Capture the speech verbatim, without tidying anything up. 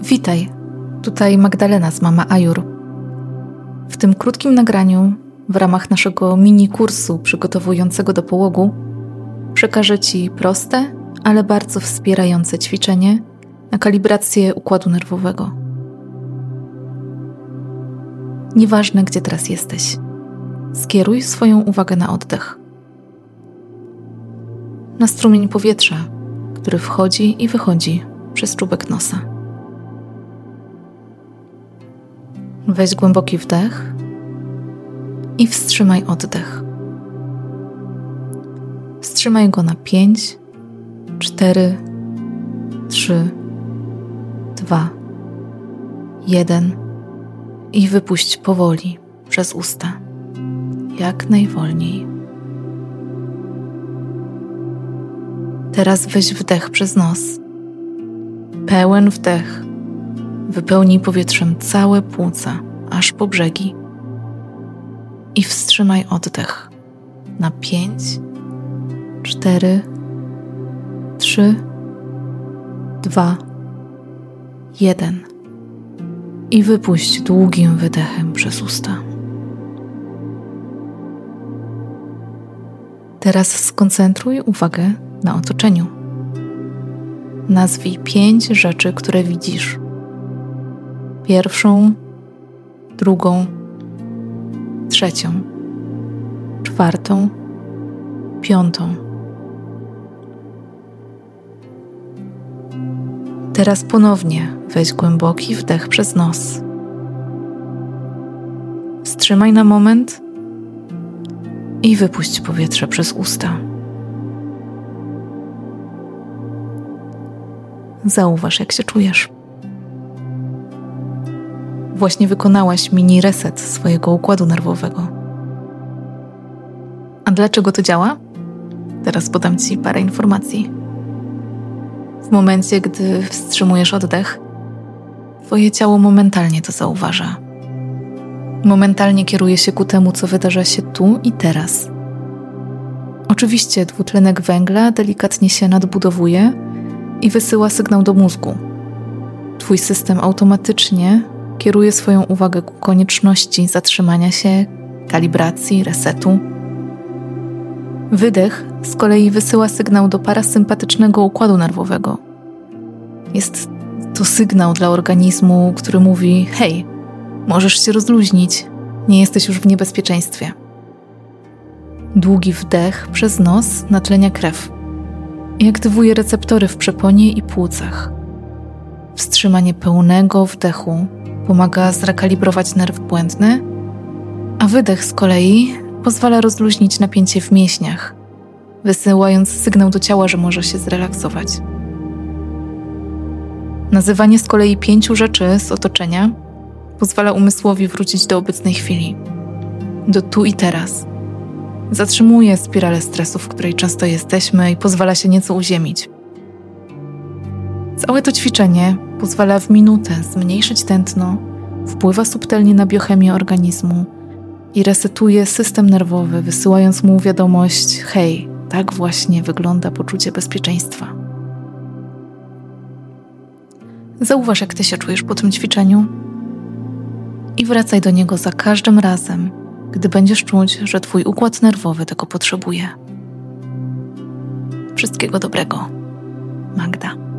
Witaj, tutaj Magdalena z Mama Ayur. W tym krótkim nagraniu, w ramach naszego mini kursu przygotowującego do połogu, przekażę Ci proste, ale bardzo wspierające ćwiczenie na kalibrację układu nerwowego. Nieważne, gdzie teraz jesteś, skieruj swoją uwagę na oddech. Na strumień powietrza, który wchodzi i wychodzi przez czubek nosa. Weź głęboki wdech i wstrzymaj oddech. Wstrzymaj go na pięć, cztery, trzy, dwa, jeden i wypuść powoli przez usta, jak najwolniej. Teraz weź wdech przez nos. Pełen wdech. Wypełnij powietrzem całe płuca, aż po brzegi. I wstrzymaj oddech na pięć, cztery, trzy, dwa, jeden i wypuść długim wydechem przez usta. Teraz skoncentruj uwagę na otoczeniu. Nazwij pięć rzeczy, które widzisz. Pierwszą, drugą, trzecią, czwartą, piątą. Teraz ponownie weź głęboki wdech przez nos. Wstrzymaj na moment i wypuść powietrze przez usta. Zauważ, jak się czujesz. Właśnie wykonałaś mini reset swojego układu nerwowego. A dlaczego to działa? Teraz podam Ci parę informacji. W momencie, gdy wstrzymujesz oddech, Twoje ciało momentalnie to zauważa. Momentalnie kieruje się ku temu, co wydarza się tu i teraz. Oczywiście dwutlenek węgla delikatnie się nadbudowuje i wysyła sygnał do mózgu. Twój system automatycznie kieruje swoją uwagę ku konieczności zatrzymania się, kalibracji, resetu. Wydech z kolei wysyła sygnał do parasympatycznego układu nerwowego. Jest to sygnał dla organizmu, który mówi: hej, możesz się rozluźnić, nie jesteś już w niebezpieczeństwie. Długi wdech przez nos natlenia krew i aktywuje receptory w przeponie i płucach. Wstrzymanie pełnego wdechu pomaga zrekalibrować nerw błędny, a wydech z kolei pozwala rozluźnić napięcie w mięśniach, wysyłając sygnał do ciała, że może się zrelaksować. Nazywanie z kolei pięciu rzeczy z otoczenia pozwala umysłowi wrócić do obecnej chwili, do tu i teraz. Zatrzymuje spiralę stresu, w której często jesteśmy, i pozwala się nieco uziemić. Całe to ćwiczenie pozwala w minutę zmniejszyć tętno, wpływa subtelnie na biochemię organizmu i resetuje system nerwowy, wysyłając mu wiadomość: hej, tak właśnie wygląda poczucie bezpieczeństwa. Zauważ, jak Ty się czujesz po tym ćwiczeniu i wracaj do niego za każdym razem, gdy będziesz czuć, że Twój układ nerwowy tego potrzebuje. Wszystkiego dobrego. Magda.